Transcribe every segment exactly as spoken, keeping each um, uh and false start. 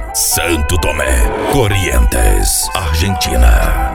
Santo Tomé, Corrientes, Argentina.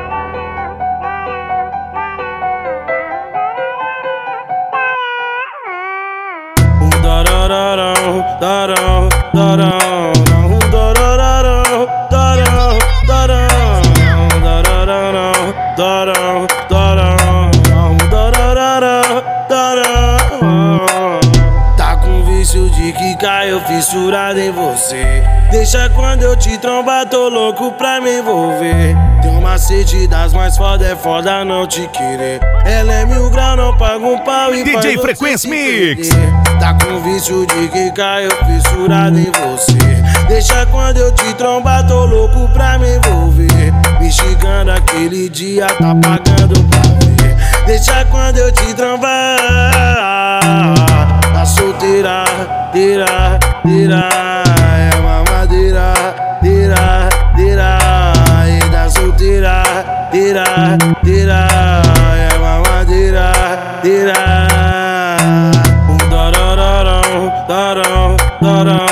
Tá com vício de que caiu fissurado em você. Deixa quando eu te trombar, tô louco pra me envolver. Tem um macete das mais foda, é foda não te querer. Ela é mil grau, não paga um pau e D J faz Frequência Mix. Tá com vício de que caiu fissurado em você. Deixa quando eu te trombar, tô louco pra me envolver. Me xingando aquele dia, tá pagando pra ver. Deixa quando eu te trombar. Tá solteira, tira, tira. É mamadeira, tira, tira. E tá solteira, tira, tira. É mamadeira, tira. Um darararão, darão, darão.